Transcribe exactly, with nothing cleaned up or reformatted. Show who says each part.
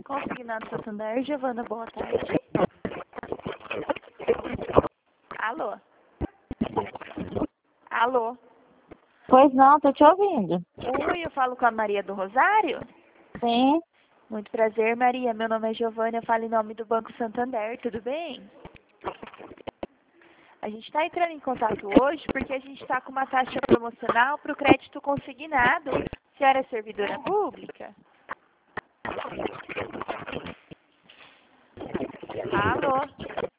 Speaker 1: Consignado Santander, Giovana, boa tarde. Alô? Alô?
Speaker 2: Pois não, tô te ouvindo.
Speaker 1: Oi, eu falo com a Maria do Rosário?
Speaker 2: Sim.
Speaker 1: Muito prazer, Maria. Meu nome é Giovana, eu falo em nome do Banco Santander, tudo bem? A gente está entrando em contato hoje porque a gente está com uma taxa promocional para o crédito consignado. A senhora é servidora pública? Alô?